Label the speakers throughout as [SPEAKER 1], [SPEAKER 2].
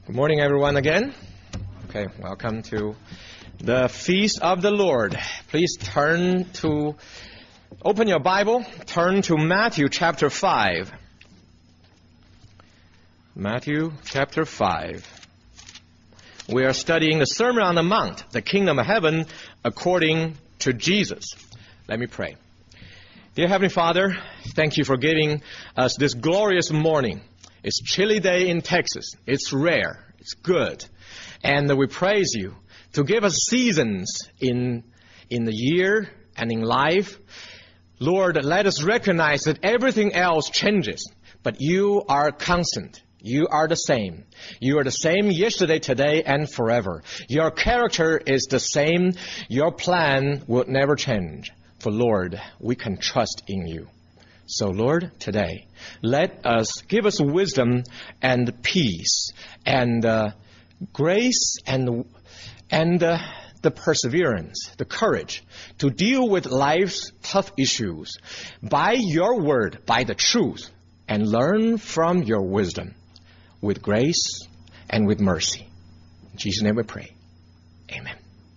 [SPEAKER 1] Good morning, everyone, again. Okay, welcome to the Feast of the Lord. Please open your Bible, turn to Matthew chapter 5. Matthew chapter 5. We are studying the Sermon on the Mount, the Kingdom of Heaven, according to Jesus. Let me pray. Dear Heavenly Father, thank you for giving us this glorious morning. It's chilly day in Texas. It's rare. It's good. And we praise you to give us seasons in the year and in life. Lord, let us recognize that everything else changes, but you are constant. You are the same. You are the same yesterday, today, and forever. Your character is the same. Your plan will never change. For Lord, we can trust in you. So, Lord, today, give us wisdom and peace and grace and the perseverance, the courage to deal with life's tough issues by your word, by the truth, and learn from your wisdom with grace and with mercy. In Jesus' name we pray. Amen.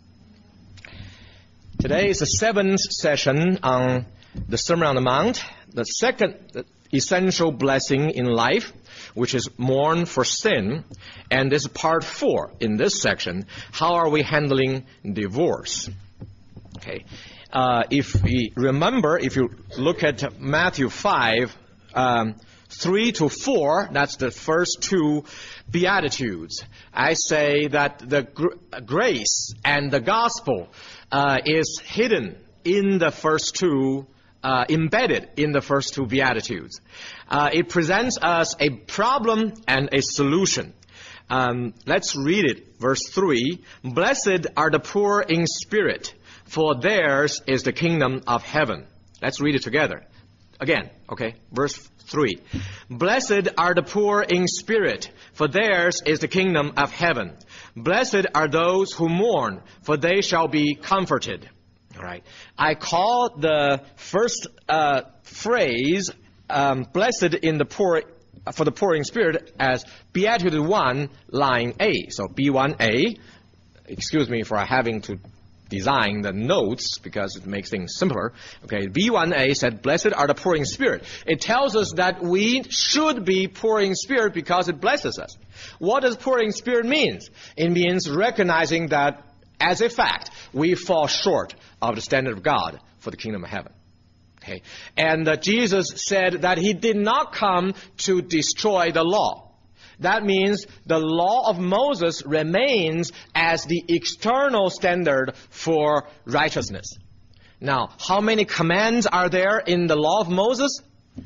[SPEAKER 1] Today is the 7th session on the Sermon on the Mount, the second essential blessing in life, which is mourn for sin. And this is part 4 in this section. How are we handling divorce? Okay. If you look at Matthew 5, 3 to 4, that's the first two Beatitudes. I say that the grace and the gospel is hidden in the first two, embedded in the first two Beatitudes. It presents us a problem and a solution. Let's read it. Verse 3, Blessed are the poor in spirit, for theirs is the kingdom of heaven. Let's read it together. Again, okay, verse 3. Blessed are the poor in spirit, for theirs is the kingdom of heaven. Blessed are those who mourn, for they shall be comforted. All right. I call the first phrase, blessed for the poor in spirit, as Beatitude 1, line A. So B1A, excuse me for having to design the notes because it makes things simpler. Okay, B1A said, blessed are the poor in spirit. It tells us that we should be poor in spirit because it blesses us. What does poor in spirit mean? It means recognizing that, as a fact, we fall short of the standard of God for the kingdom of heaven. Okay, and Jesus said that he did not come to destroy the law. That means the law of Moses remains as the external standard for righteousness. Now, how many commands are there in the law of Moses?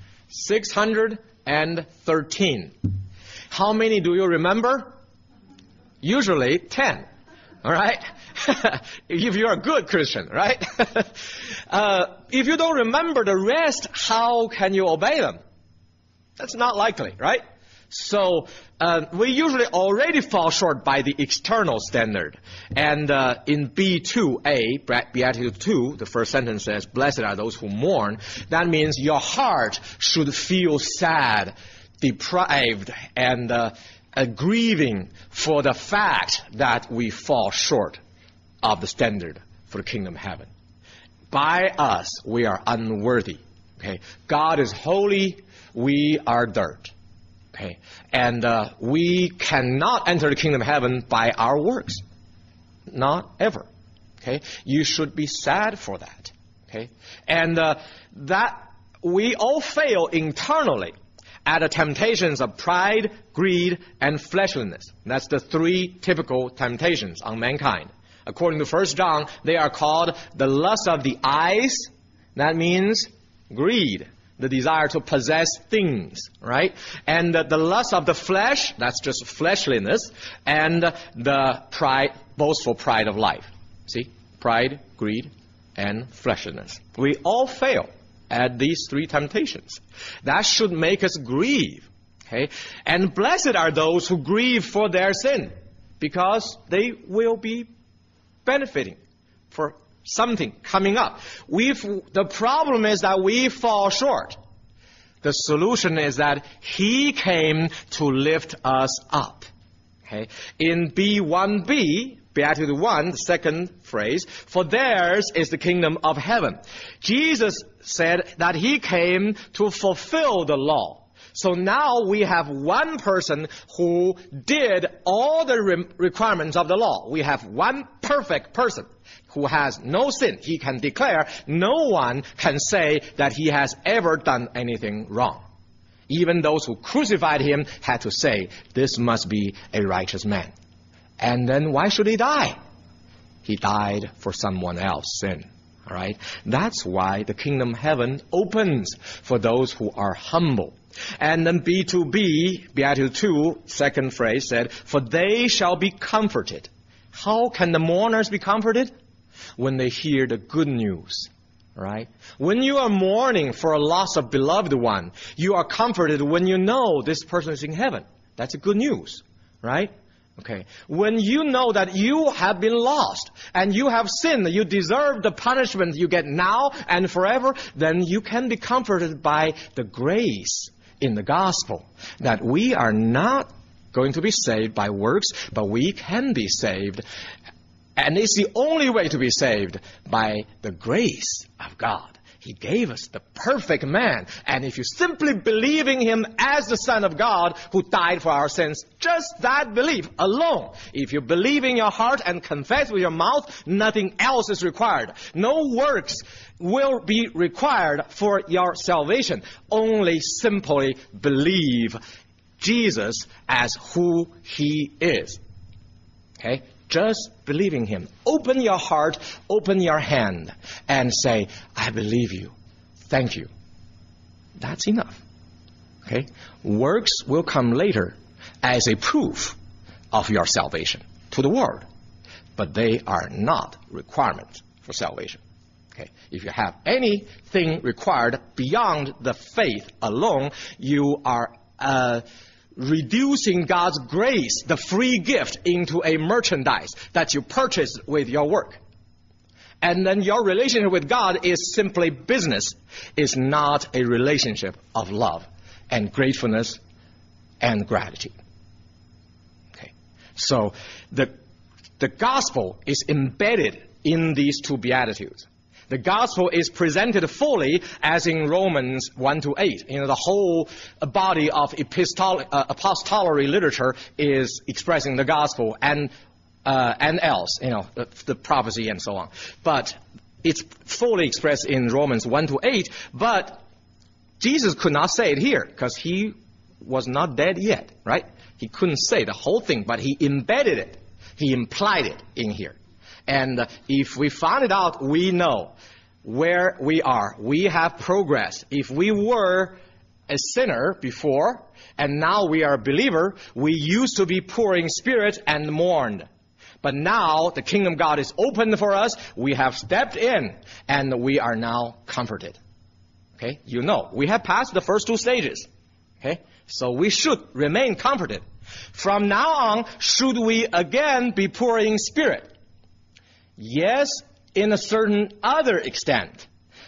[SPEAKER 1] 613. How many do you remember? Usually 10. All right? If you're a good Christian, right? If you don't remember the rest, how can you obey them? That's not likely, right? So we usually already fall short by the external standard. And in B2A, Beatitude 2, the first sentence says, Blessed are those who mourn. That means your heart should feel sad, deprived, and grieving for the fact that we fall short of the standard for the kingdom of heaven. By us, we are unworthy. Okay, God is holy, we are dirt. Okay, and we cannot enter the kingdom of heaven by our works. Not ever. Okay, you should be sad for that. Okay, and that we all fail internally at the temptations of pride, greed, and fleshliness. That's the 3 typical temptations on mankind. According to 1 John, they are called the lust of the eyes. That means greed, the desire to possess things, right? And the lust of the flesh, that's just fleshliness, and the boastful pride of life. See? Pride, greed, and fleshliness. We all fail at these 3 temptations. That should make us grieve. Okay? And blessed are those who grieve for their sin, because they will be benefiting for something coming up. The problem is that we fall short. The solution is that He came to lift us up. Okay? In B1b, Beatitude 1, the second phrase, for theirs is the kingdom of heaven. Jesus said that he came to fulfill the law. So now we have one person who did all the requirements of the law. We have one perfect person who has no sin. He can declare no one can say that he has ever done anything wrong. Even those who crucified him had to say, this must be a righteous man. And then why should he die? He died for someone else's sin. All right? That's why the kingdom of heaven opens for those who are humble. And then B2b, Beatitude 2, second phrase said, for they shall be comforted. How can the mourners be comforted? When they hear the good news. Right? When you are mourning for a loss of beloved one, you are comforted when you know this person is in heaven. That's good news. Right? Okay. When you know that you have been lost and you have sinned, you deserve the punishment you get now and forever, then you can be comforted by the grace in the gospel that we are not going to be saved by works, but we can be saved. And it's the only way to be saved, by the grace of God. He gave us the perfect man. And if you simply believe in him as the Son of God who died for our sins, just that belief alone, if you believe in your heart and confess with your mouth, nothing else is required. No works will be required for your salvation. Only simply believe Jesus as who he is. Okay? Just believe in him. Open your heart, open your hand, and say, I believe you. Thank you. That's enough. Okay? Works will come later as a proof of your salvation to the world, but they are not requirements for salvation. Okay? If you have anything required beyond the faith alone, you are reducing God's grace, the free gift, into a merchandise that you purchase with your work. And then your relationship with God is simply business. It's not a relationship of love and gratefulness and gratitude. Okay. So the gospel is embedded in these two Beatitudes. The gospel is presented fully as in Romans 1-8. The whole body of apostolary literature is expressing the gospel and else, the prophecy and so on. But it's fully expressed in Romans 1-8. But Jesus could not say it here because he was not dead yet, right? He couldn't say the whole thing, but he embedded it. He implied it in here. And if we find it out, we know where we are. We have progressed. If we were a sinner before, and now we are a believer, we used to be poor in spirit and mourned. But now the kingdom of God is open for us. We have stepped in, and we are now comforted. Okay? We have passed the first two stages. Okay? So we should remain comforted. From now on, should we again be poor in spirit? Yes, in a certain other extent.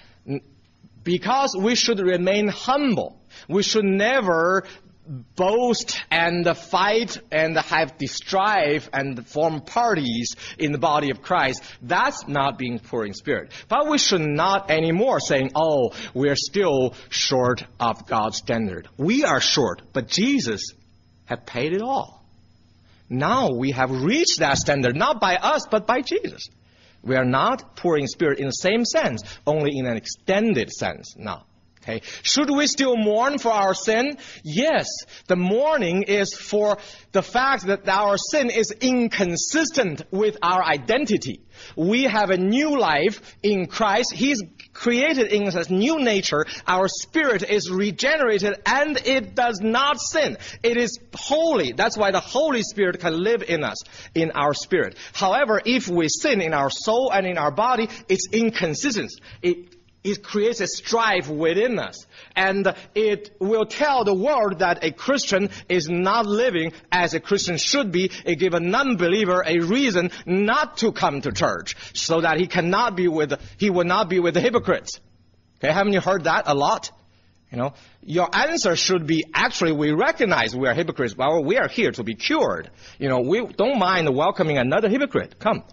[SPEAKER 1] Because we should remain humble. We should never boast and fight and have strife and form parties in the body of Christ. That's not being poor in spirit. But we should not anymore saying, we're still short of God's standard. We are short, but Jesus had paid it all. Now we have reached that standard, not by us, but by Jesus. We are not poor in spirit in the same sense, only in an extended sense now. Okay. Should we still mourn for our sin? Yes. The mourning is for the fact that our sin is inconsistent with our identity. We have a new life in Christ. He's created in us a new nature. Our spirit is regenerated and it does not sin. It is holy. That's why the Holy Spirit can live in us, in our spirit. However, if we sin in our soul and in our body, it's inconsistent. It creates a strife within us. And it will tell the world that a Christian is not living as a Christian should be. It gives a non-believer a reason not to come to church so that he will not be with the hypocrites. Okay, haven't you heard that a lot? Your answer should be, actually, we recognize we are hypocrites, but we are here to be cured. We don't mind welcoming another hypocrite. Come.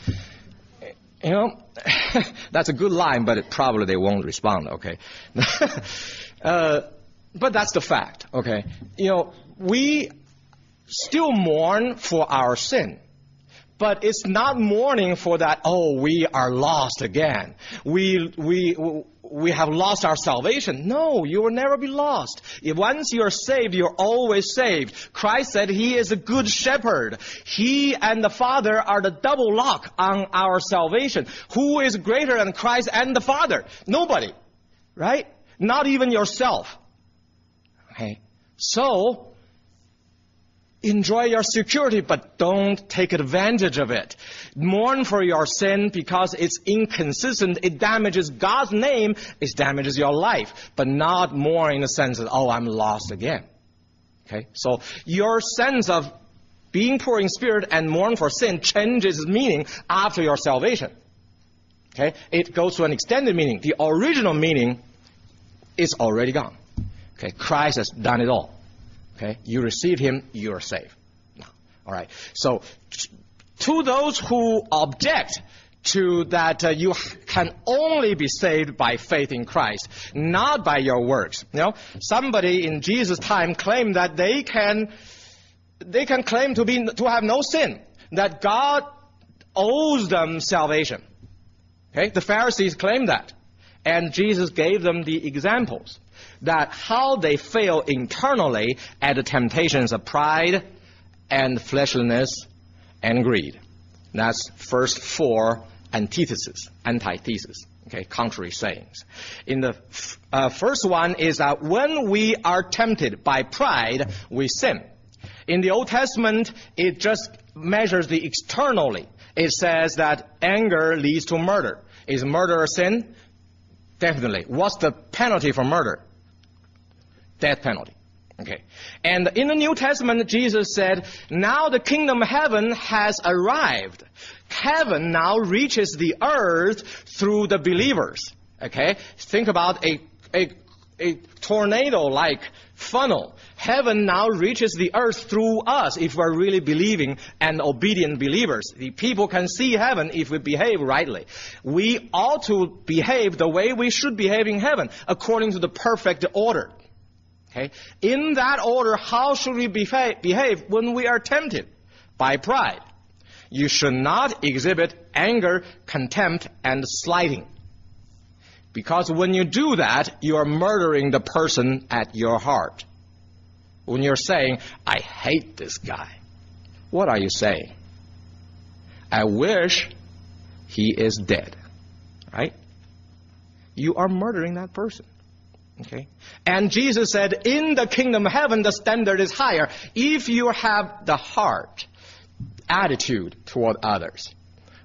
[SPEAKER 1] That's a good line, but probably they won't respond, okay? But that's the fact, okay? We still mourn for our sin. But it's not mourning for that, we are lost again. We have lost our salvation. No, you will never be lost. Once you're saved, you're always saved. Christ said He is a good shepherd. He and the Father are the double lock on our salvation. Who is greater than Christ and the Father? Nobody. Right? Not even yourself. Okay? So, enjoy your security, but don't take advantage of it. Mourn for your sin because it's inconsistent. It damages God's name. It damages your life. But not mourn in the sense that, I'm lost again. Okay? So your sense of being poor in spirit and mourn for sin changes its meaning after your salvation. Okay? It goes to an extended meaning. The original meaning is already gone. Okay? Christ has done it all. Okay, you receive Him, you are saved. Now, all right. So, to those who object to that, you can only be saved by faith in Christ, not by your works. Somebody in Jesus' time claimed that they can claim to have no sin, that God owes them salvation. Okay, the Pharisees claimed that, and Jesus gave them the examples. That how they fail internally at the temptations of pride and fleshliness and greed. That's first four antitheses, okay, contrary sayings. In the first one is that when we are tempted by pride, we sin. In the Old Testament, it just measures the externally. It says that anger leads to murder. Is murder a sin? Definitely. What's the penalty for murder? Death penalty. Okay. And in the New Testament, Jesus said, now the kingdom of heaven has arrived. Heaven now reaches the earth through the believers. Okay. Think about a tornado-like funnel. Heaven now reaches the earth through us if we're really believing and obedient believers. The people can see heaven if we behave rightly. We ought to behave the way we should behave in heaven, according to the perfect order. Okay? In that order, how should we behave when we are tempted? By pride. You should not exhibit anger, contempt, and slighting. Because when you do that, you are murdering the person at your heart. When you're saying, I hate this guy, what are you saying? I wish he is dead. Right? You are murdering that person. Okay? And Jesus said, in the kingdom of heaven, the standard is higher. If you have the heart attitude toward others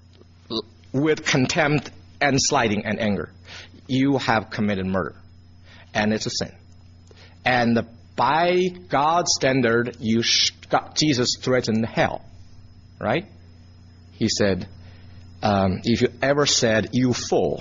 [SPEAKER 1] with contempt and slighting and anger, you have committed murder. And it's a sin. And by God's standard, Jesus threatened hell. Right? He said, if you ever said, you fool,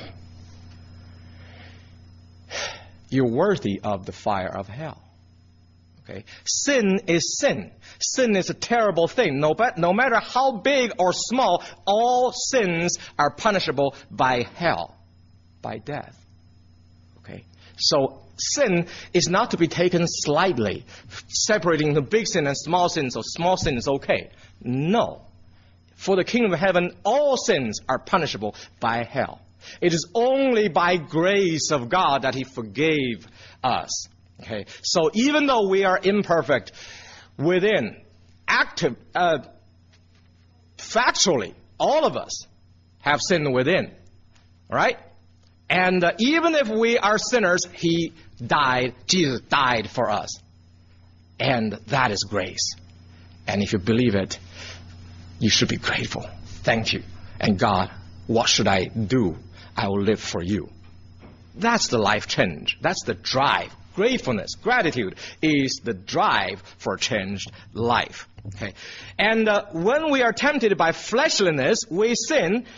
[SPEAKER 1] you're worthy of the fire of hell. Okay? Sin is sin. Sin is a terrible thing. No matter how big or small, all sins are punishable by hell, by death. Okay? So sin is not to be taken slightly, separating the big sin and small sin, so small sin is okay. No. For the kingdom of heaven, all sins are punishable by hell. It is only by grace of God that He forgave us. Okay, so even though we are imperfect within, factually, all of us have sin within. Right? And even if we are sinners, Jesus died for us. And that is grace. And if you believe it, you should be grateful. Thank you. And God, what should I do? I will live for you. That's the life change. That's the drive. Gratefulness, gratitude is the drive for a changed life. Okay? And when we are tempted by fleshliness, we sin.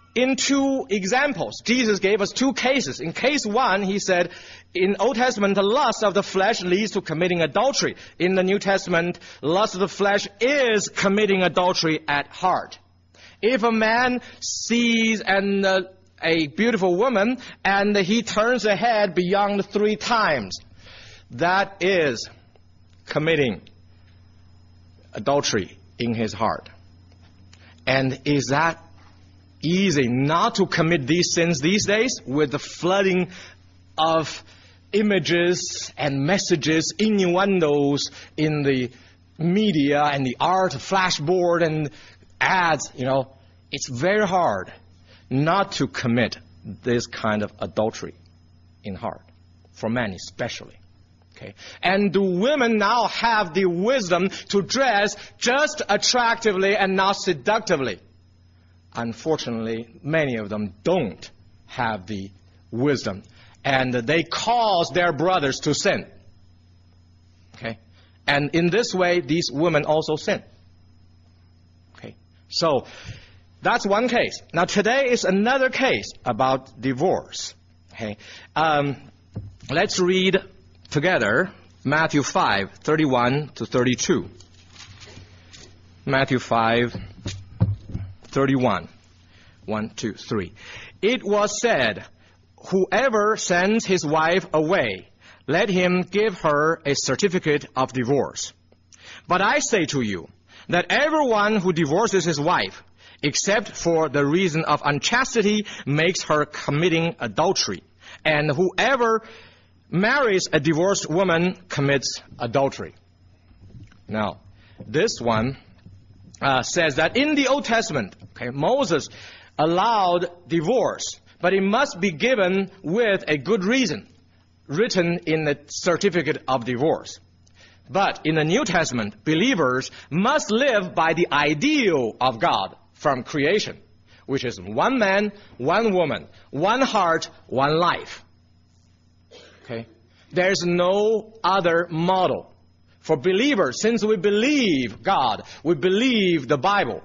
[SPEAKER 1] in two examples. Jesus gave us two cases. In case one, he said, in Old Testament, the lust of the flesh leads to committing adultery. In the New Testament, lust of the flesh is committing adultery at heart. If a man sees a beautiful woman and he turns her head beyond 3 times, that is committing adultery in his heart. And is that easy not to commit these sins these days with the flooding of images and messages, innuendos in the media and the art, flashboard and ads? It's very hard not to commit this kind of adultery in heart, for men especially. Okay. And do women now have the wisdom to dress just attractively and not seductively? Unfortunately, many of them don't have the wisdom, and they cause their brothers to sin. Okay. And in this way, these women also sin. Okay. So that's one case. Now today is another case about divorce. Okay. Let's read together Matthew 5:31 to 32. Matthew 5:31. 1, 2, 3. It was said, whoever sends his wife away, let him give her a certificate of divorce. But I say to you that everyone who divorces his wife, except for the reason of unchastity, makes her committing adultery. And whoever marries a divorced woman commits adultery. Now, this one says that in the Old Testament, Moses allowed divorce, but it must be given with a good reason, written in the certificate of divorce. But in the New Testament, believers must live by the ideal of God from creation, which is one man, one woman, one heart, one life. Okay? There's no other model. For believers, since we believe God, we believe the Bible,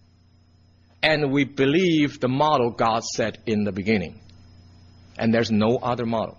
[SPEAKER 1] and we believe the model God set in the beginning. And there's no other model.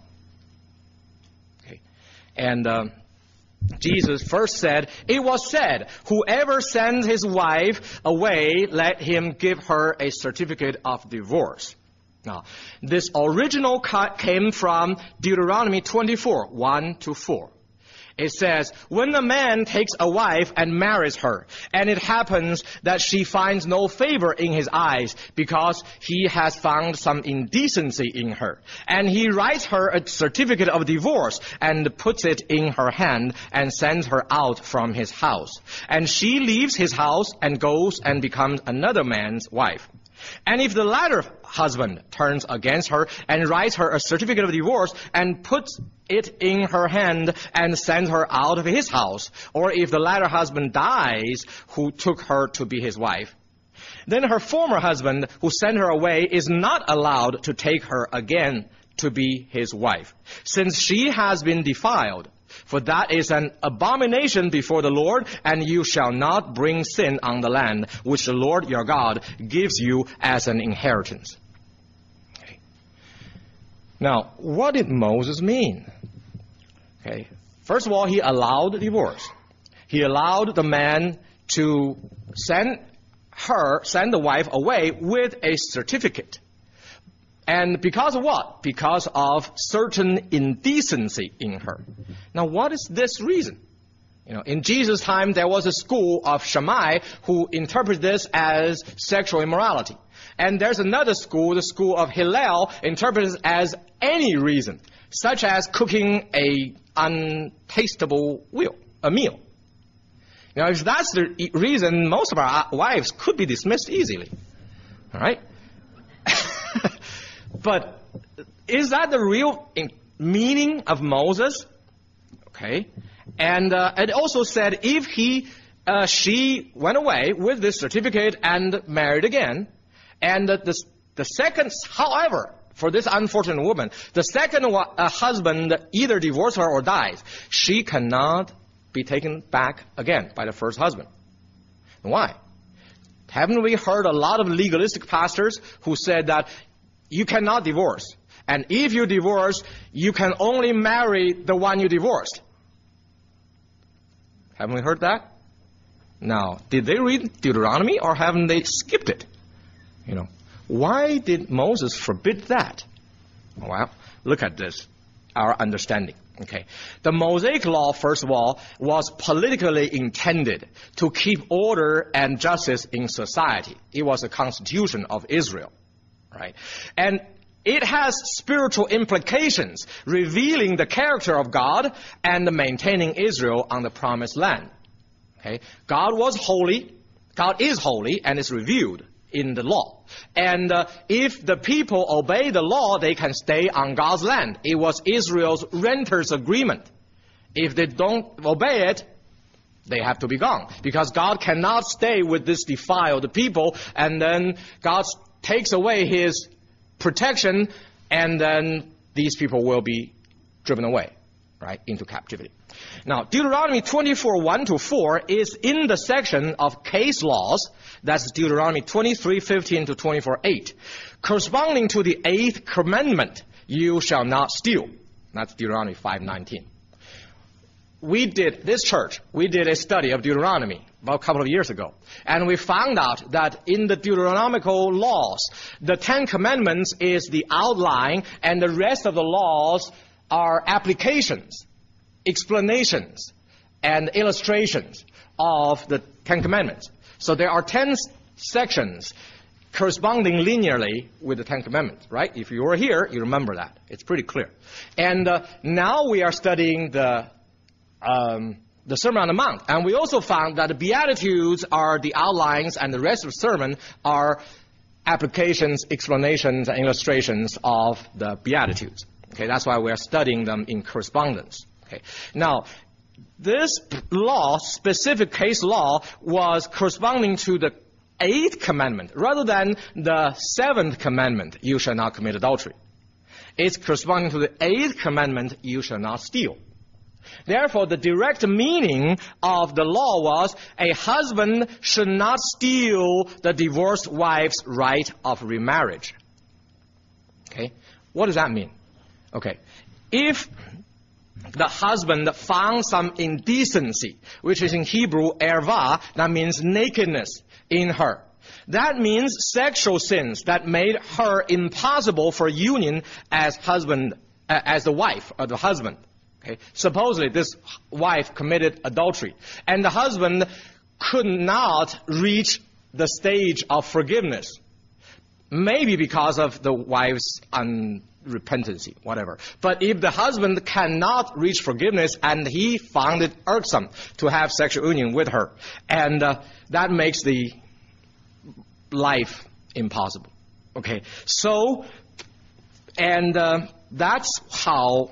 [SPEAKER 1] Okay? And Jesus first said, it was said, whoever sends his wife away, let him give her a certificate of divorce. Now, this original came from Deuteronomy 24, 1 to 4. It says, when a man takes a wife and marries her, and it happens that she finds no favor in his eyes because he has found some indecency in her, and he writes her a certificate of divorce and puts it in her hand and sends her out from his house, and she leaves his house and goes and becomes another man's wife. And if the latter husband turns against her and writes her a certificate of divorce and puts it in her hand and sends her out of his house, or if the latter husband dies who took her to be his wife, then her former husband who sent her away is not allowed to take her again to be his wife, since she has been defiled. For that is an abomination before the Lord, and you shall not bring sin on the land, which the Lord your God gives you as an inheritance. Okay. Now, what did Moses mean? Okay. First of all, he allowed divorce. He allowed the man to send the wife away with a certificate. And because of what? Because of certain indecency in her. Now, what is this reason? In Jesus' time, there was a school of Shammai who interpreted this as sexual immorality. And there's another school, the school of Hillel, interprets it as any reason, such as cooking a untastable meal. If that's the reason, most of our wives could be dismissed easily. All right? But is that the real meaning of Moses? Okay. And it also said if she went away with this certificate and married again, and the second, however, for this unfortunate woman, the second husband either divorced her or dies, she cannot be taken back again by the first husband. Why? Haven't we heard a lot of legalistic pastors who said that you cannot divorce? And if you divorce, you can only marry the one you divorced. Haven't we heard that? Now, did they read Deuteronomy or haven't they skipped it? Why did Moses forbid that? Well, look at this, our understanding. Okay. The Mosaic law, first of all, was politically intended to keep order and justice in society. It was a constitution of Israel, right? And it has spiritual implications, revealing the character of God and maintaining Israel on the promised land. Okay? God was holy, God is holy, and is revealed in the law. And if the people obey the law, they can stay on God's land. It was Israel's renters agreement. If they don't obey it, they have to be gone. Because God cannot stay with this defiled people, and then God takes away his protection, and then these people will be driven away, right, into captivity. Now, Deuteronomy 24:1-4 is in the section of case laws. That's Deuteronomy 23:15 to 24:8, corresponding to the 8th commandment, you shall not steal. That's Deuteronomy 5:19. This church, we did a study of Deuteronomy about a couple of years ago. And we found out that in the Deuteronomical laws, the 10 commandments is the outline, and the rest of the laws are applications, explanations, and illustrations of the 10 commandments. So there are 10 sections corresponding linearly with the 10 commandments, right? If you were here, you remember that. It's pretty clear. And now we are studying the Sermon on the Mount. And we also found that the Beatitudes are the outlines, and the rest of the sermon are applications, explanations, and illustrations of the Beatitudes. Okay, that's why we are studying them in correspondence. Okay, now, this law, specific case law, was corresponding to the 8th commandment rather than the 7th commandment, you shall not commit adultery. It's corresponding to the 8th commandment, you shall not steal. Therefore, the direct meaning of the law was a husband should not steal the divorced wife's right of remarriage. Okay, what does that mean? Okay, if the husband found some indecency, which is in Hebrew erva, that means nakedness in her. That means sexual sins that made her impossible for union as the wife of the husband. Okay. Supposedly, this wife committed adultery, and the husband could not reach the stage of forgiveness. Maybe because of the wife's unrepentancy, whatever. But if the husband cannot reach forgiveness, and he found it irksome to have sexual union with her, and that makes the life impossible. Okay. So, and that's how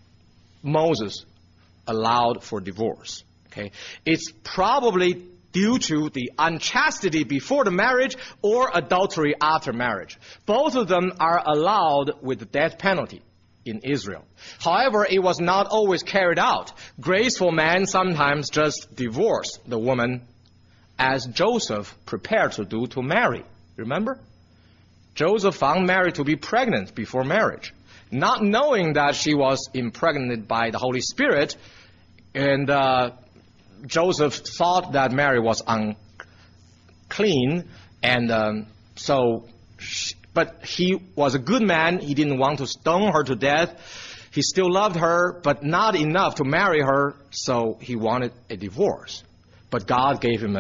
[SPEAKER 1] Moses allowed for divorce. Okay, it's probably due to the unchastity before the marriage or adultery after marriage. Both of them are allowed with the death penalty in Israel. However, it was not always carried out. Graceful men sometimes just divorce the woman, as Joseph prepared to do to Mary. Remember? Joseph found Mary to be pregnant before marriage, not knowing that she was impregnated by the Holy Spirit, and Joseph thought that Mary was unclean, and but he was a good man. He didn't want to stone her to death. He still loved her, but not enough to marry her, so he wanted a divorce. But God gave him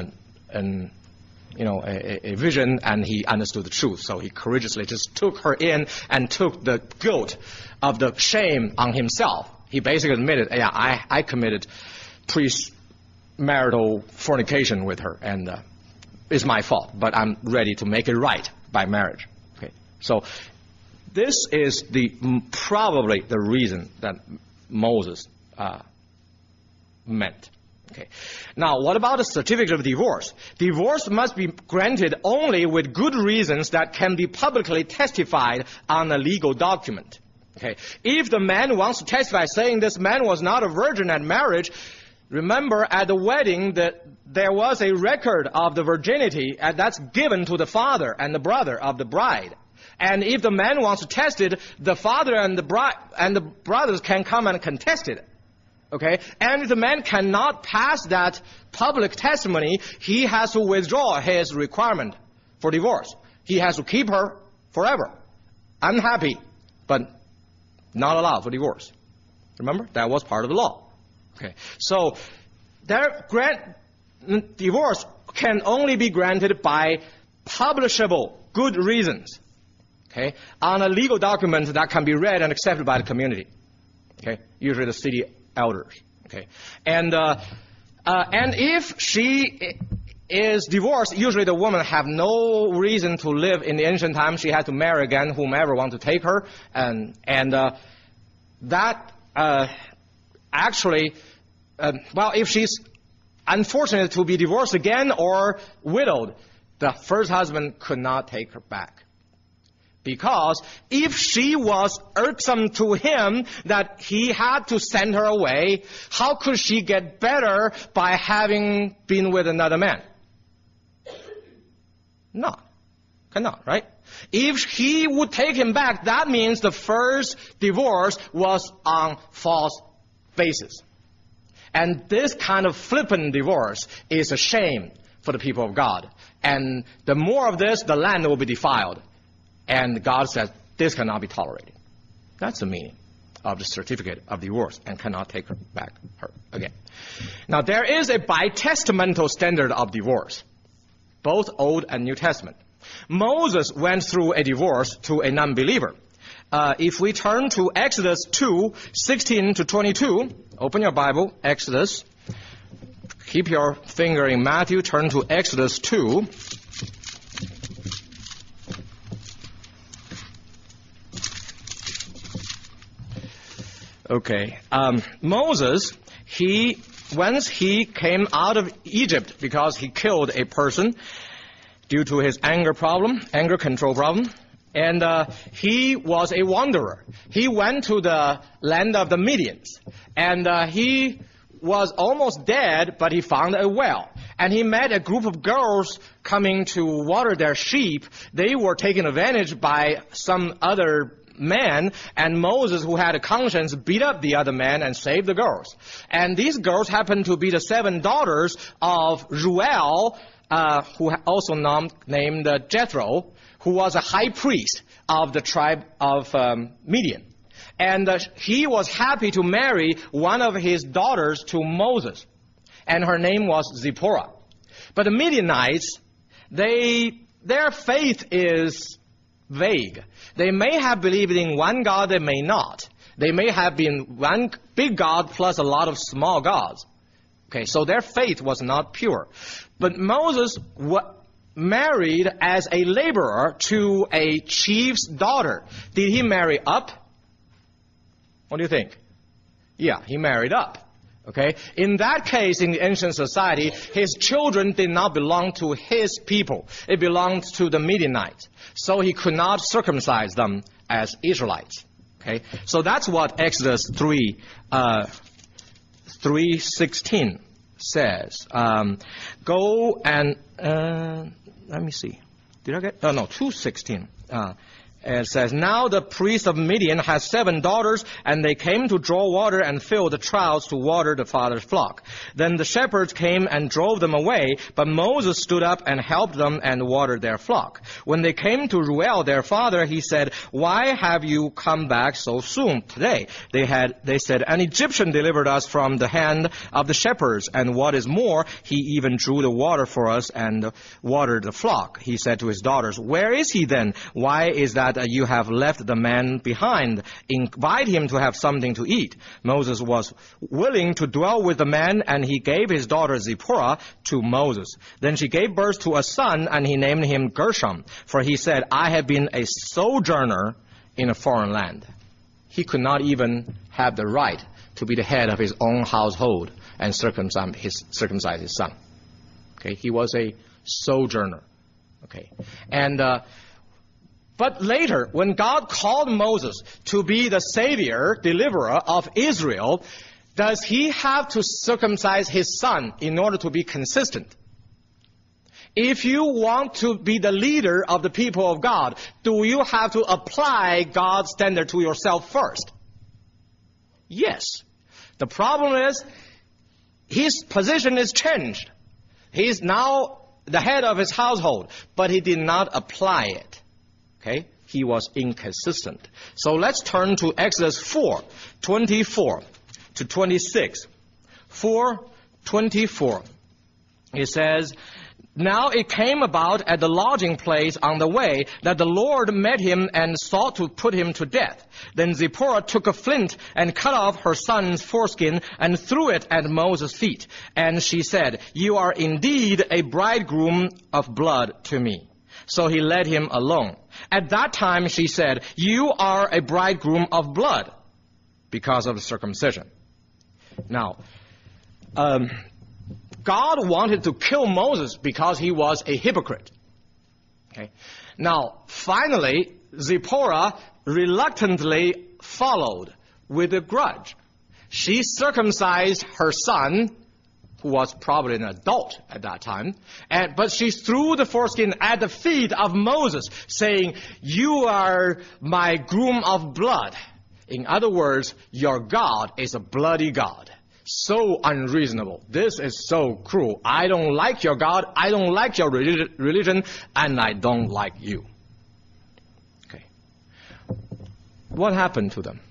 [SPEAKER 1] a vision, and he understood the truth. So he courageously just took her in and took the guilt of the shame on himself. He basically admitted, yeah, I committed premarital fornication with her, and it's my fault, but I'm ready to make it right by marriage. Okay, so this is probably the reason that Moses meant. Okay. Now, what about a certificate of divorce? Divorce must be granted only with good reasons that can be publicly testified on a legal document. Okay. If the man wants to testify saying this man was not a virgin at marriage, remember at the wedding that there was a record of the virginity, and that's given to the father and the brother of the bride. And if the man wants to test it, the father and the bride and the brothers can come and contest it. Okay? And if the man cannot pass that public testimony, he has to withdraw his requirement for divorce. He has to keep her forever. Unhappy, but not allowed for divorce. Remember? That was part of the law. Okay. So, divorce can only be granted by publishable good reasons. Okay? On a legal document that can be read and accepted by the community. Okay? Usually the city elders. Okay? And if she is divorced, usually the woman have no reason to live in the ancient times. She had to marry again whomever want to take her. If she's unfortunate to be divorced again or widowed, the first husband could not take her back. Because if she was irksome to him that he had to send her away, how could she get better by having been with another man? No. Cannot, right? If he would take him back, that means the first divorce was on false basis. And this kind of flippant divorce is a shame for the people of God. And the more of this, the land will be defiled. And God says, this cannot be tolerated. That's the meaning of the certificate of divorce, and cannot take her back again. Now, there is a bitestamental standard of divorce, both Old and New Testament. Moses went through a divorce to a non-believer. If we turn to Exodus 2:16-22, open your Bible, Exodus. Keep your finger in Matthew, turn to Exodus 2. Okay. Moses, once he came out of Egypt because he killed a person due to his anger control problem, and he was a wanderer. He went to the land of the Midians, and he was almost dead, but he found a well. And he met a group of girls coming to water their sheep. They were taken advantage by some other man, and Moses, who had a conscience, beat up the other man and saved the girls. And these girls happened to be the 7 daughters of Ruel, who also named Jethro, who was a high priest of the tribe of Midian. And he was happy to marry one of his daughters to Moses, and her name was Zipporah. But the Midianites, their faith is vague. They may have believed in one God, they may not. They may have been one big God plus a lot of small gods. Okay, so their faith was not pure. But Moses married as a laborer to a chief's daughter. Did he marry up? What do you think? Yeah, he married up. Okay? In that case, in the ancient society, his children did not belong to his people. It belonged to the Midianites. So he could not circumcise them as Israelites. Okay? So that's what Exodus 3:16 says. Go and, let me see. Did I get? Oh, no, 2:16. It says, now the priest of Midian has 7 daughters, and they came to draw water and fill the troughs to water the father's flock. Then the shepherds came and drove them away, but Moses stood up and helped them and watered their flock. When they came to Ruel, their father, he said, why have you come back so soon today? They said, an Egyptian delivered us from the hand of the shepherds, and what is more, he even drew the water for us and watered the flock. He said to his daughters, where is he then? Why is that you have left the man behind? Invite him to have something to eat. Moses was willing to dwell with the man, and he gave his daughter Zipporah to Moses. Then she gave birth to a son, and he named him Gershom, for he said, I have been a sojourner in a foreign land. He could not even have the right to be the head of his own household and circumcise his son. Okay, he was a sojourner. Okay, and but later, when God called Moses to be the savior, deliverer of Israel, Does he have to circumcise his son in order to be consistent? If you want to be the leader of the people of God, do you have to apply God's standard to yourself first? Yes. The problem is, his position is changed. He is now the head of his household, but he did not apply it. Okay? He was inconsistent. So let's turn to Exodus 4:24 to 26. 4:24. It says, "Now it came about at the lodging place on the way that the Lord met him and sought to put him to death. Then Zipporah took a flint and cut off her son's foreskin and threw it at Moses' feet. And she said, 'You are indeed a bridegroom of blood to me.' So he let him alone. At that time she said, 'You are a bridegroom of blood,' because of the circumcision." Now, God wanted to kill Moses because he was a hypocrite. Okay. Now, finally, Zipporah reluctantly followed with a grudge. She circumcised her son, who was probably an adult at that time, but she threw the foreskin at the feet of Moses, saying, "You are my groom of blood." In other words, your God is a bloody God. So unreasonable. This is so cruel. I don't like your God, I don't like your religion, and I don't like you. Okay. What happened to them?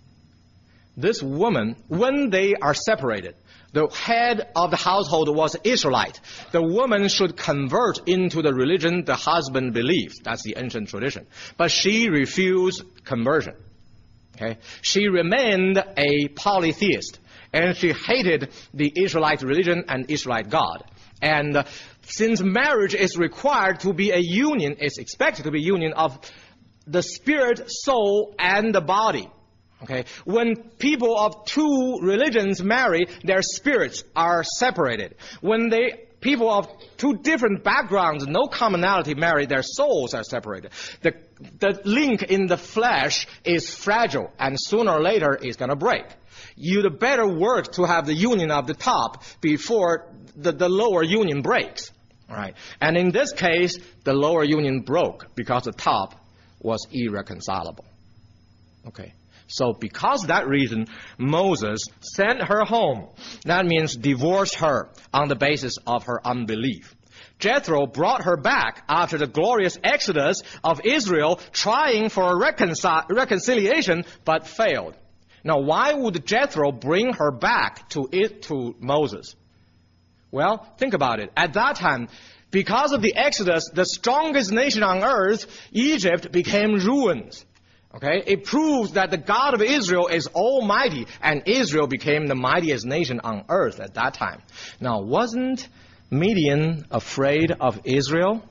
[SPEAKER 1] This woman, when they are separated, the head of the household was Israelite. The woman should convert into the religion the husband believes. That's the ancient tradition. But she refused conversion. Okay. She remained a polytheist. And she hated the Israelite religion and Israelite God. And since marriage is required to be a union, it's expected to be a union of the spirit, soul, and the body. Okay? When people of two religions marry, their spirits are separated. When people of two different backgrounds, no commonality marry, their souls are separated. The link in the flesh is fragile, and sooner or later it's going to break. You'd better work to have the union of the top before the lower union breaks. All right? And in this case, the lower union broke because the top was irreconcilable. Okay? So because of that reason, Moses sent her home. That means divorced her on the basis of her unbelief. Jethro brought her back after the glorious exodus of Israel, trying for a reconciliation, but failed. Now, why would Jethro bring her back to Moses? Well, think about it. At that time, because of the Exodus, the strongest nation on earth, Egypt, became ruined. Okay? It proves that the God of Israel is almighty, and Israel became the mightiest nation on earth at that time. Now, wasn't Midian afraid of Israel?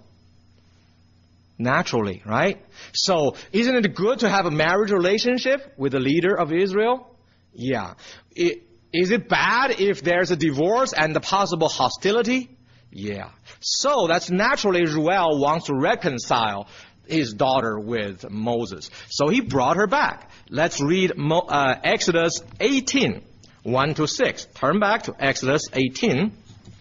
[SPEAKER 1] Naturally, right? So, isn't it good to have a marriage relationship with the leader of Israel? Yeah. Is it bad if there's a divorce and the possible hostility? Yeah. So, that's naturally Reuel wants to reconcile his daughter with Moses. So, he brought her back. Let's read Exodus 18, 1 to 6. Turn back to Exodus 18.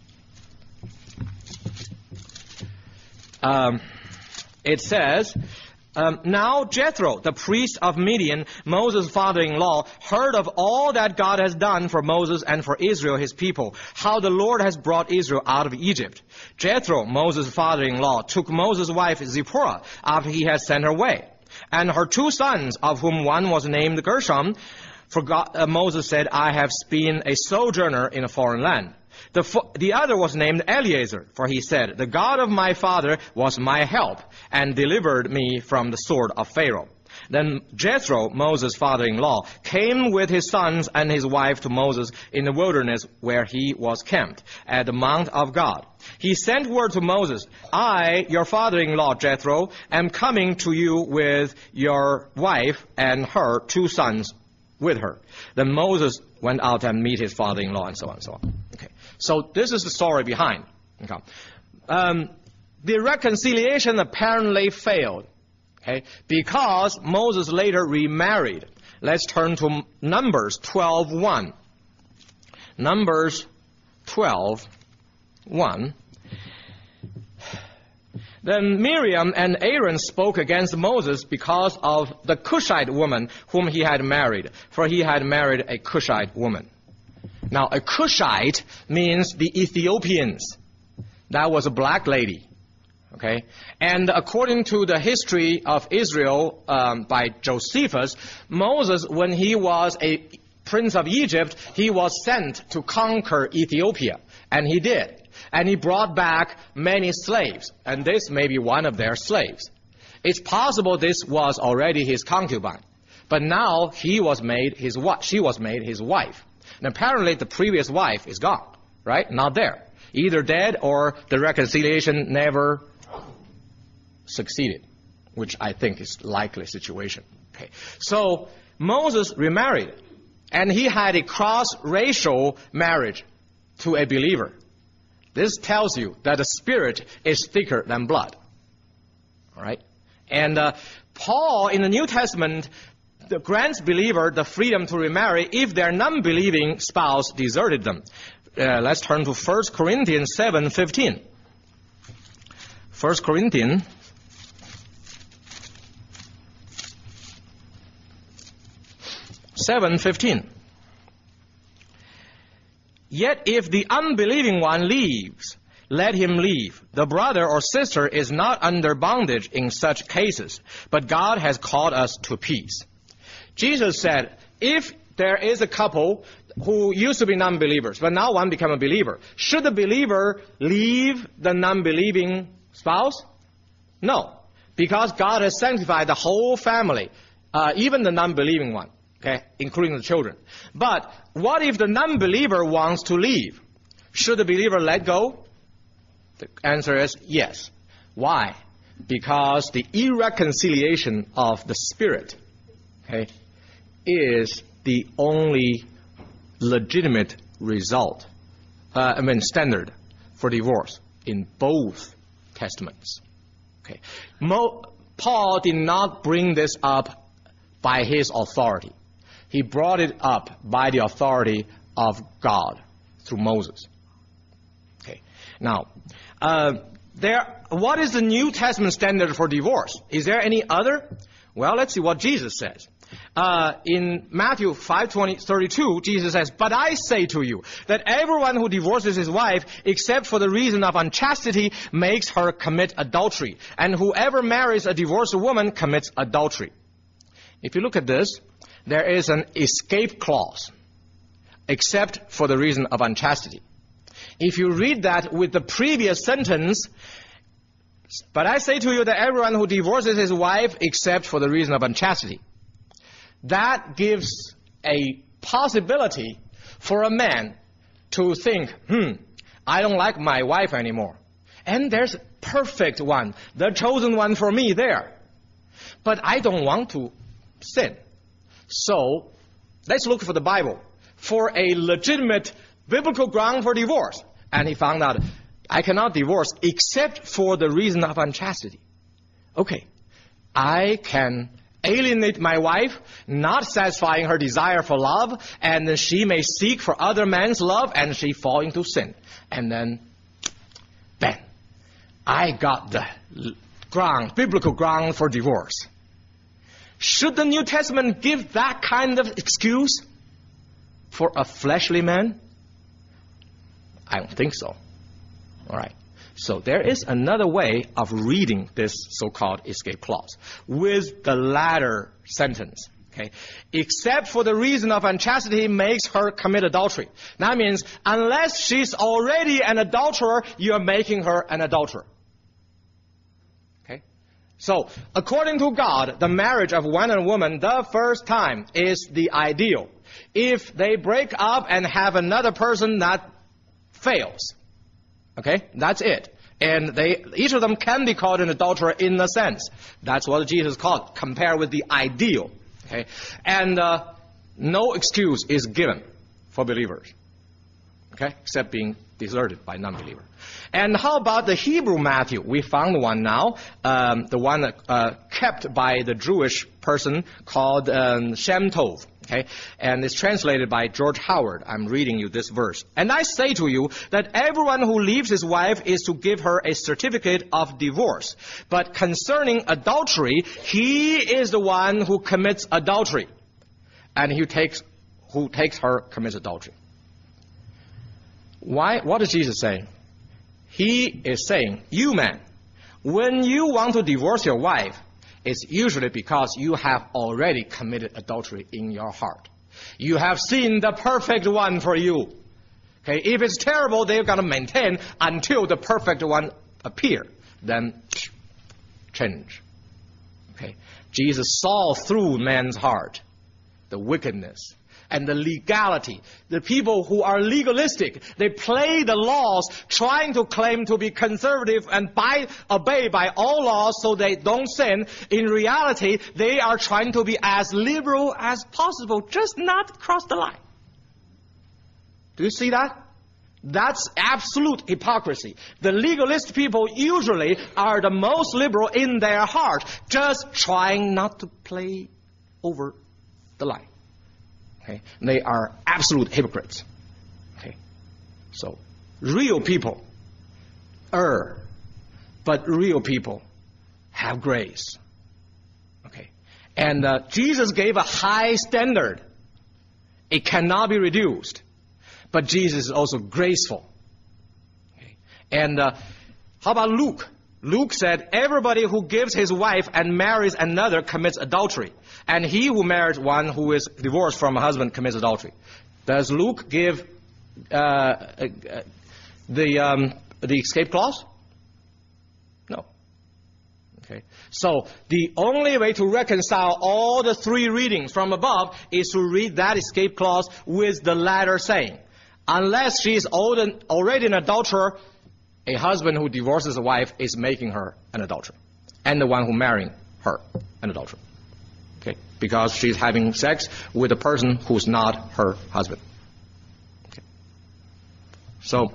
[SPEAKER 1] It says, "Now Jethro, the priest of Midian, Moses' father-in-law, heard of all that God has done for Moses and for Israel, his people, how the Lord has brought Israel out of Egypt. Jethro, Moses' father-in-law, took Moses' wife Zipporah after he had sent her away, and her two sons, of whom one was named Gershom, for Moses said, 'I have been a sojourner in a foreign land.' The other was named Eleazar, for he said, 'The God of my father was my help and delivered me from the sword of Pharaoh.' Then Jethro, Moses' father-in-law, came with his sons and his wife to Moses in the wilderness where he was camped, at the Mount of God. He sent word to Moses, 'I, your father-in-law Jethro, am coming to you with your wife and her two sons with her.' Then Moses went out and meet his father-in-law," and so on and so on. Okay. So this is the story behind. Okay. The reconciliation apparently failed. Okay, because Moses later remarried. Let's turn to Numbers 12:1. Numbers 12:1. Then Miriam and Aaron spoke against Moses because of the Cushite woman whom he had married, for he had married a Cushite woman. Now, a Cushite means the Ethiopians. That was a black lady. Okay? And according to the history of Israel by Josephus, Moses, when he was a prince of Egypt, he was sent to conquer Ethiopia. And he did. And he brought back many slaves. And this may be one of their slaves. It's possible this was already his concubine. But now she was made his wife. And apparently the previous wife is gone. Right? Not there. Either dead or the reconciliation never succeeded, which I think is likely situation. Okay. So Moses remarried, and he had a cross-racial marriage to a believer. This tells you that the spirit is thicker than blood. All right? And Paul in the New Testament grants believer the freedom to remarry if their non-believing spouse deserted them. Let's turn to 1 Corinthians 7:15. 1 Corinthians 7:15. Yet if the unbelieving one leaves, let him leave. The brother or sister is not under bondage in such cases, but God has called us to peace. Jesus said, if there is a couple who used to be non-believers, but now one become a believer, should the believer leave the non-believing spouse? No, because God has sanctified the whole family, even the non-believing one. Okay, including the children. But what if the non-believer wants to leave? Should the believer let go? The answer is yes. Why? Because the irreconciliation of the spirit, okay, is the only legitimate result, standard for divorce in both testaments. Okay, Paul did not bring this up by his authority. He brought it up by the authority of God through Moses. Okay. Now, what is the New Testament standard for divorce? Is there any other? Well, let's see what Jesus says. In Matthew 5:32, Jesus says, "But I say to you that everyone who divorces his wife, except for the reason of unchastity, makes her commit adultery. And whoever marries a divorced woman commits adultery." If you look at this, there is an escape clause, except for the reason of unchastity. If you read that with the previous sentence, "But I say to you that everyone who divorces his wife except for the reason of unchastity," that gives a possibility for a man to think, I don't like my wife anymore. And there's a perfect one, the chosen one for me there. But I don't want to sin. So, let's look for the Bible for a legitimate biblical ground for divorce. And he found out, I cannot divorce except for the reason of unchastity. Okay, I can alienate my wife, not satisfying her desire for love, and then she may seek for other men's love, and she fall into sin. And then, bang, I got the biblical ground for divorce. Should the New Testament give that kind of excuse for a fleshly man? I don't think so. All right. So there is another way of reading this so-called escape clause with the latter sentence. Okay. Except for the reason of unchastity makes her commit adultery. That means unless she's already an adulterer, you're making her an adulterer. So, according to God, the marriage of one and woman the first time is the ideal. If they break up and have another person, that fails. Okay? That's it. And each of them can be called an adulterer in a sense. That's what Jesus called, compare with the ideal. Okay? And no excuse is given for believers. Okay? Except being deserted by non-believer. And how about the Hebrew Matthew? We found one now, the one kept by the Jewish person called Shem Tov. Okay? And it's translated by George Howard. I'm reading you this verse. And I say to you that everyone who leaves his wife is to give her a certificate of divorce. But concerning adultery, he is the one who commits adultery. And who takes her commits adultery. Why? What is Jesus saying? He is saying, you man, when you want to divorce your wife, it's usually because you have already committed adultery in your heart. You have seen the perfect one for you. Okay, if it's terrible, they're going to maintain until the perfect one appear. Then change. Okay, Jesus saw through man's heart the wickedness and the legality. The people who are legalistic, they play the laws trying to claim to be conservative and obey by all laws so they don't sin. In reality, they are trying to be as liberal as possible, just not cross the line. Do you see that? That's absolute hypocrisy. The legalist people usually are the most liberal in their heart, just trying not to play over the line. Okay? They are absolute hypocrites. Okay? So, real people err, but real people have grace. Okay? And Jesus gave a high standard. It cannot be reduced. But Jesus is also graceful. Okay? And how about Luke? Luke said, everybody who gives his wife and marries another commits adultery. And he who marries one who is divorced from a husband commits adultery. Does Luke give the escape clause? No. Okay. So the only way to reconcile all the three readings from above is to read that escape clause with the latter saying, unless she is already an adulterer, a husband who divorces a wife is making her an adulterer. And the one who marrying her an adulterer. Okay? Because she's having sex with a person who's not her husband. Okay. So,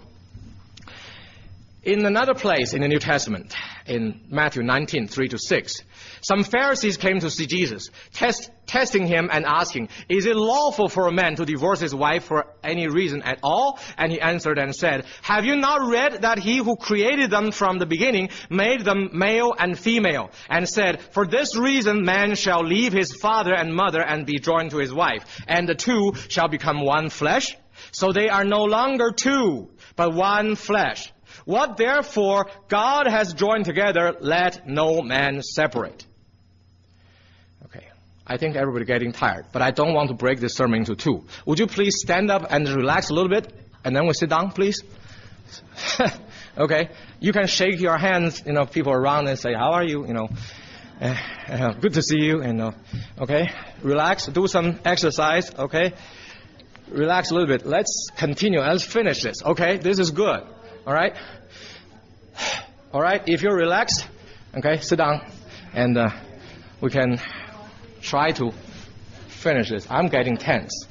[SPEAKER 1] in another place in the New Testament, in Matthew 19, 3-6, some Pharisees came to see Jesus, testing him and asking, is it lawful for a man to divorce his wife for any reason at all? And he answered and said, have you not read that he who created them from the beginning made them male and female, and said, for this reason man shall leave his father and mother and be joined to his wife, and the two shall become one flesh? So they are no longer two, but one flesh. What therefore God has joined together, let no man separate. Okay, I think everybody's getting tired, but I don't want to break this sermon into two. Would you please stand up and relax a little bit, and then we sit down, please? Okay, you can shake your hands, people around and say, how are you? Good to see you. Okay, relax, do some exercise. Okay, relax a little bit. Let's continue. Let's finish this. Okay, this is good. All right? All right, if you're relaxed, okay, sit down, and we can try to finish this. I'm getting tense.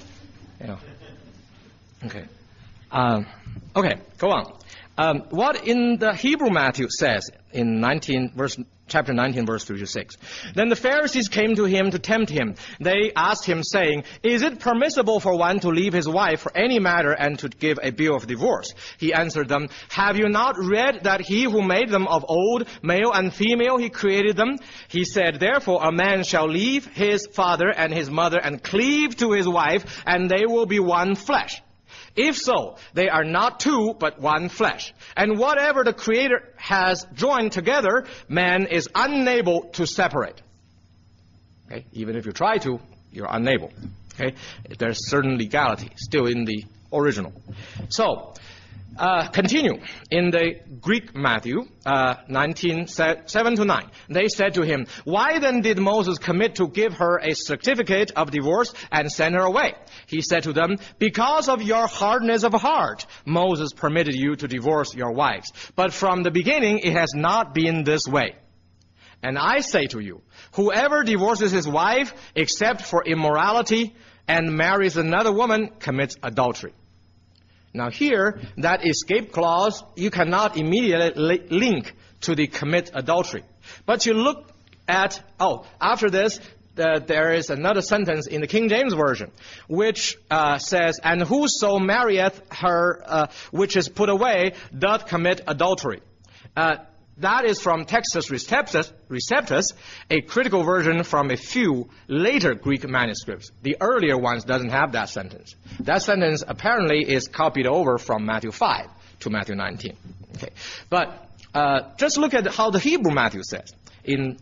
[SPEAKER 1] Okay. Okay, go on. What in the Hebrew Matthew says in chapter 19, verse 3-6. Then the Pharisees came to him to tempt him. They asked him, saying, is it permissible for one to leave his wife for any matter and to give a bill of divorce? He answered them, have you not read that he who made them of old, male and female, he created them? He said, therefore a man shall leave his father and his mother and cleave to his wife, and they will be one flesh. If so, they are not two, but one flesh. And whatever the Creator has joined together, man is unable to separate. Okay? Even if you try to, you're unable. Okay? There's certain legality still in the original. So, continue. In the Greek Matthew 19, 7-9, they said to him, why then did Moses commit to give her a certificate of divorce and send her away? He said to them, because of your hardness of heart, Moses permitted you to divorce your wives. But from the beginning, it has not been this way. And I say to you, whoever divorces his wife except for immorality and marries another woman commits adultery. Now here, that escape clause, you cannot immediately link to the commit adultery. But you look at, after this, there is another sentence in the King James Version, which says, "And whoso marrieth her which is put away doth commit adultery." That is from Textus Receptus, a critical version from a few later Greek manuscripts. The earlier ones doesn't have that sentence. That sentence apparently is copied over from Matthew 5 to Matthew 19. Okay, but just look at how the Hebrew Matthew says in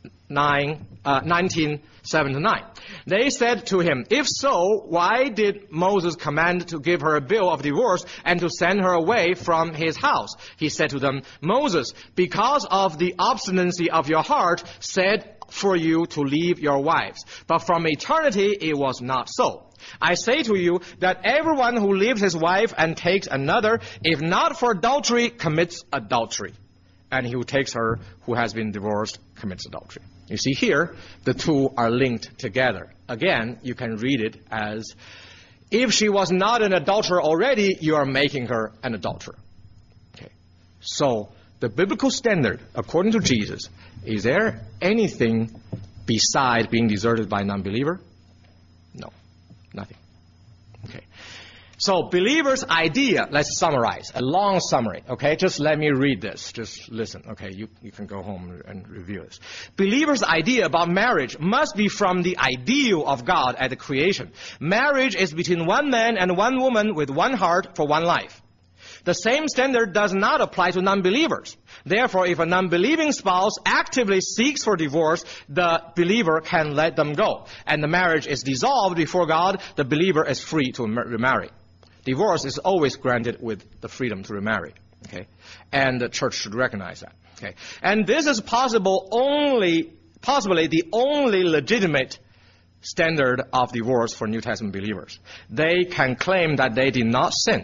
[SPEAKER 1] 19:7-9. They said to him, "If so, why did Moses command to give her a bill of divorce and to send her away from his house?" He said to them, "Moses, because of the obstinacy of your heart, said for you to leave your wives. But from eternity it was not so. I say to you that everyone who leaves his wife and takes another, if not for adultery, commits adultery. And he who takes her who has been divorced commits adultery." You see here, the two are linked together. Again, you can read it as, if she was not an adulterer already, you are making her an adulterer. Okay. So, the biblical standard, according to Jesus, is there anything beside being deserted by a non-believer? No, nothing. Okay. So, believers' idea, let's summarize, a long summary, okay? Just let me read this. Just listen, okay? You can go home and review this. Believers' idea about marriage must be from the ideal of God at the creation. Marriage is between one man and one woman with one heart for one life. The same standard does not apply to non-believers. Therefore, if a non-believing spouse actively seeks for divorce, the believer can let them go. And the marriage is dissolved before God, the believer is free to remarry. Divorce is always granted with the freedom to remarry. Okay? And the church should recognize that. Okay? And this is possibly the only legitimate standard of divorce for New Testament believers. They can claim that they did not sin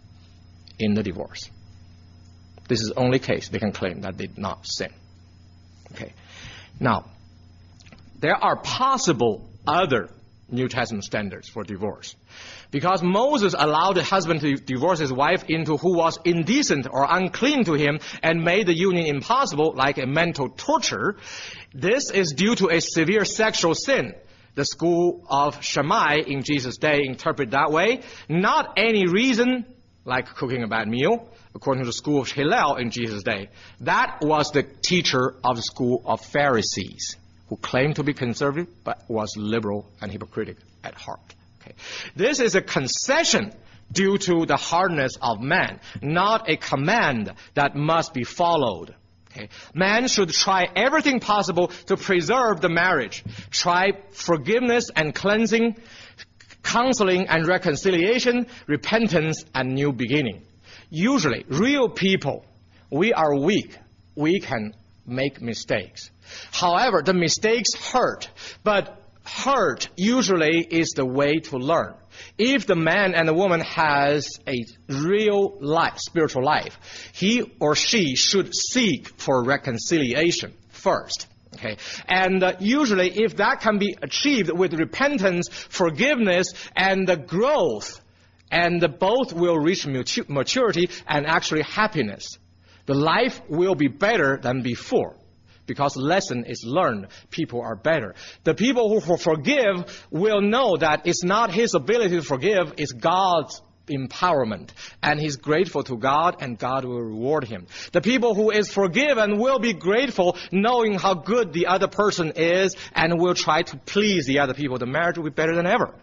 [SPEAKER 1] in the divorce. This is the only case they can claim that they did not sin. Okay. Now, there are possible other New Testament standards for divorce. Because Moses allowed the husband to divorce his wife into who was indecent or unclean to him and made the union impossible, like a mental torture, this is due to a severe sexual sin. The school of Shammai in Jesus' day interpret that way. Not any reason, like cooking a bad meal, according to the school of Hillel in Jesus' day. That was the teacher of the school of Pharisees, who claimed to be conservative, but was liberal and hypocritical at heart. Okay. This is a concession due to the hardness of man, not a command that must be followed. Okay. Man should try everything possible to preserve the marriage. Try forgiveness and cleansing, counseling and reconciliation, repentance and new beginning. Usually, real people, we are weak. We can make mistakes. However, the mistakes hurt, but hurt usually is the way to learn. If the man and the woman has a real life, spiritual life, he or she should seek for reconciliation first. Okay, and usually if that can be achieved with repentance, forgiveness, and growth, and both will reach maturity and actually happiness, the life will be better than before. Because lesson is learned, people are better. The people who forgive will know that it's not his ability to forgive, it's God's empowerment. And he's grateful to God, and God will reward him. The people who is forgiven will be grateful, knowing how good the other person is, and will try to please the other people. The marriage will be better than ever.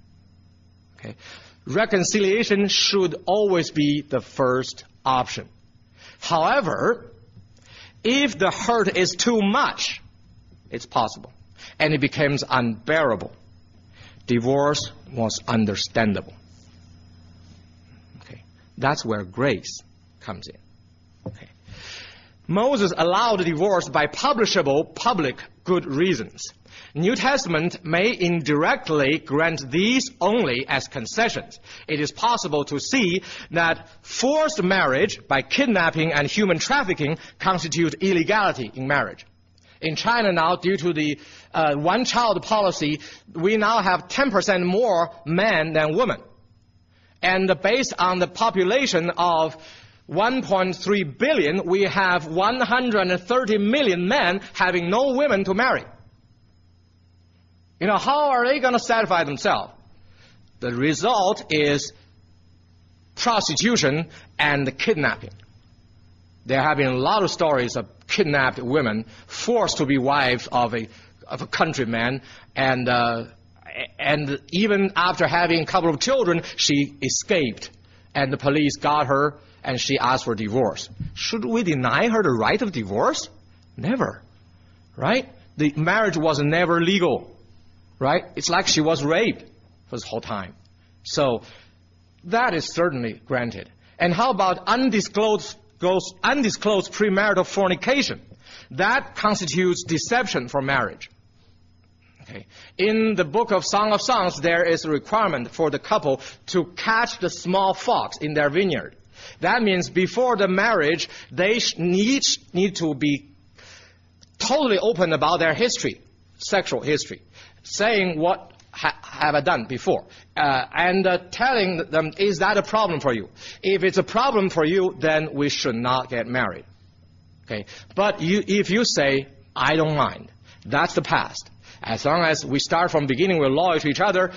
[SPEAKER 1] Okay. Reconciliation should always be the first option. However, if the hurt is too much, it's possible, and it becomes unbearable, divorce was understandable. Okay, that's where grace comes in. Okay. Moses allowed divorce by publishable public good reasons. New Testament may indirectly grant these only as concessions. It is possible to see that forced marriage by kidnapping and human trafficking constitute illegality in marriage. In China now, due to the one-child policy, we now have 10% more men than women. And based on the population of 1.3 billion, we have 130 million men having no women to marry. How are they going to satisfy themselves? The result is prostitution and kidnapping. There have been a lot of stories of kidnapped women forced to be wives of a countryman, and even after having a couple of children, she escaped, and the police got her, and she asked for divorce. Should we deny her the right of divorce? Never, right? The marriage was never legal, right? It's like she was raped for this whole time. So that is certainly granted. And how about undisclosed premarital fornication? That constitutes deception for marriage. Okay. In the book of Song of Songs, there is a requirement for the couple to catch the small fox in their vineyard. That means before the marriage, they need to be totally open about their history, sexual history, saying what have I done before, and telling them, is that a problem for you? If it's a problem for you, then we should not get married. Okay. But if you say, I don't mind, that's the past. As long as we start from the beginning, we're loyal to each other,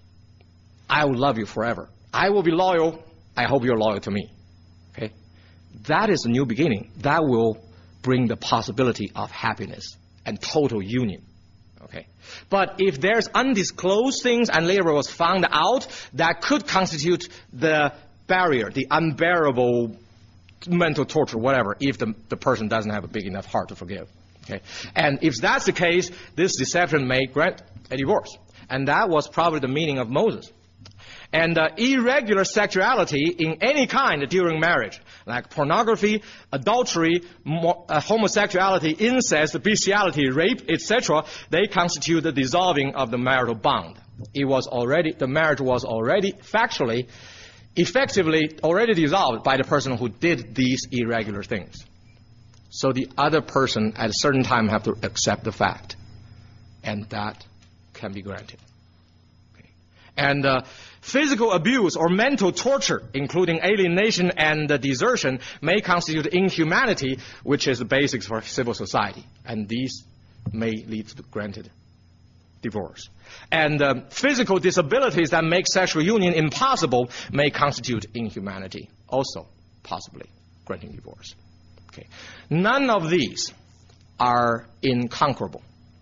[SPEAKER 1] I will love you forever. I will be loyal. I hope you're loyal to me. Okay? That is a new beginning. That will bring the possibility of happiness and total union. Okay? But if there's undisclosed things and later was found out, that could constitute the barrier, the unbearable mental torture, whatever, if the person doesn't have a big enough heart to forgive. Okay. And if that's the case, this deception may grant a divorce. And that was probably the meaning of Moses. And irregular sexuality in any kind during marriage, like pornography, adultery, homosexuality, incest, bestiality, rape, etc., they constitute the dissolving of the marital bond. The marriage was already factually, effectively already dissolved by the person who did these irregular things. So the other person at a certain time have to accept the fact. And that can be granted. Okay. And physical abuse or mental torture, including alienation and desertion, may constitute inhumanity, which is the basics for civil society. And these may lead to granted divorce. And physical disabilities that make sexual union impossible may constitute inhumanity, also possibly granting divorce. Okay. None of these are inconquerable.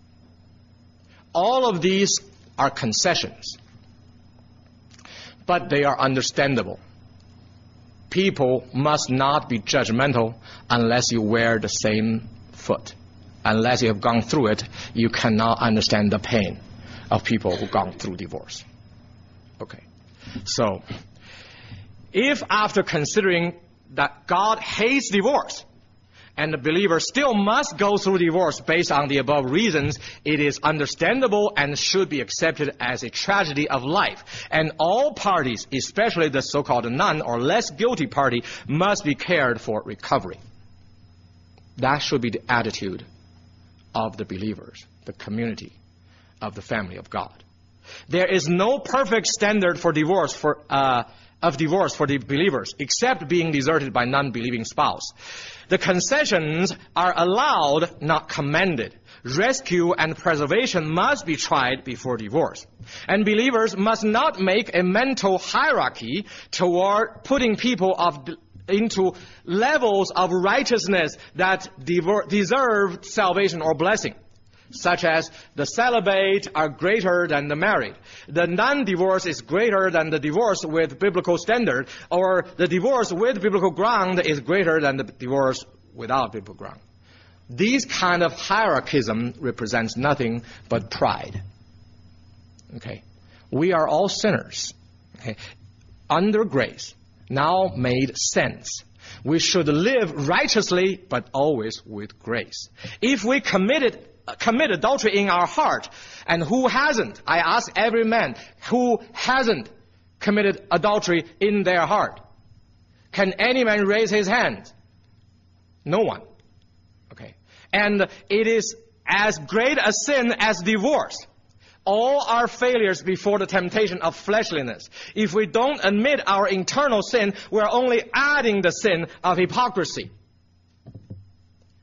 [SPEAKER 1] All of these are concessions, but they are understandable. People must not be judgmental unless you wear the same foot. Unless you have gone through it, you cannot understand the pain of people who've gone through divorce. Okay. So, if after considering that God hates divorce, and the believer still must go through divorce based on the above reasons, it is understandable and should be accepted as a tragedy of life. And all parties, especially the so-called non or less guilty party, must be cared for recovery. That should be the attitude of the believers, the community of the family of God. There is no perfect standard for divorce for the believers, except being deserted by non-believing spouse. The concessions are allowed, not commanded. Rescue and preservation must be tried before divorce. And believers must not make a mental hierarchy toward putting people into levels of righteousness that deserve salvation or blessing, such as the celibate are greater than the married. The non-divorce is greater than the divorce with biblical standard, or the divorce with biblical ground is greater than the divorce without biblical ground. These kind of hierarchism represents nothing but pride. Okay? We are all sinners. Okay? Under grace, now made sense. We should live righteously, but always with grace. If we commit adultery in our heart, and who hasn't? I ask every man, who hasn't committed adultery in their heart? Can any man raise his hand? No one. Okay. And it is as great a sin as divorce. All our failures before the temptation of fleshliness. If we don't admit our internal sin, we're only adding the sin of hypocrisy.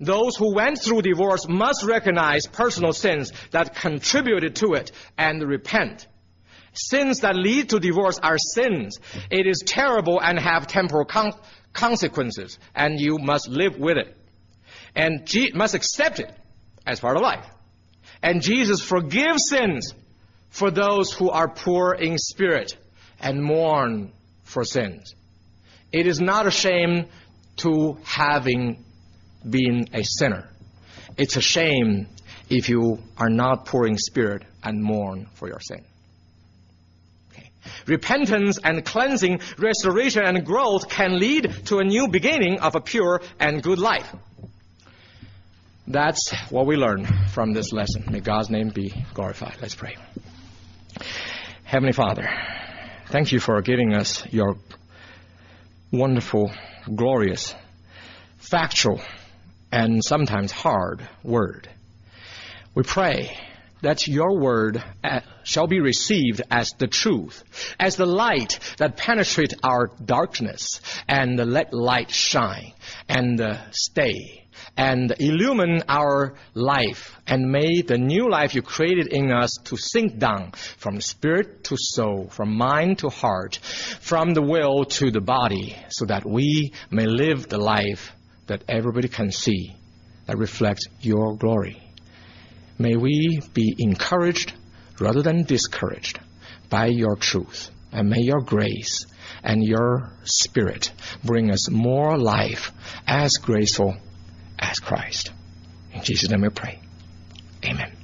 [SPEAKER 1] Those who went through divorce must recognize personal sins that contributed to it and repent. Sins that lead to divorce are sins. It is terrible and have temporal consequences, and you must live with it. And must accept it as part of life. And Jesus forgives sins for those who are poor in spirit and mourn for sins. It is not a shame to having been a sinner. It's a shame if you are not poor in spirit and mourn for your sin. Okay. Repentance and cleansing, restoration and growth can lead to a new beginning of a pure and good life. That's what we learn from this lesson. May God's name be glorified. Let's pray. Heavenly Father, thank you for giving us your wonderful, glorious, factual, and sometimes hard word. We pray that your word shall be received as the truth, as the light that penetrates our darkness, and let light shine and stay and illumine our life, and may the new life you created in us to sink down from spirit to soul, from mind to heart, from the will to the body, so that we may live the life that everybody can see, that reflects your glory. May we be encouraged rather than discouraged by your truth, and may your grace and your spirit bring us more life as graceful as Christ. In Jesus' name we pray. Amen.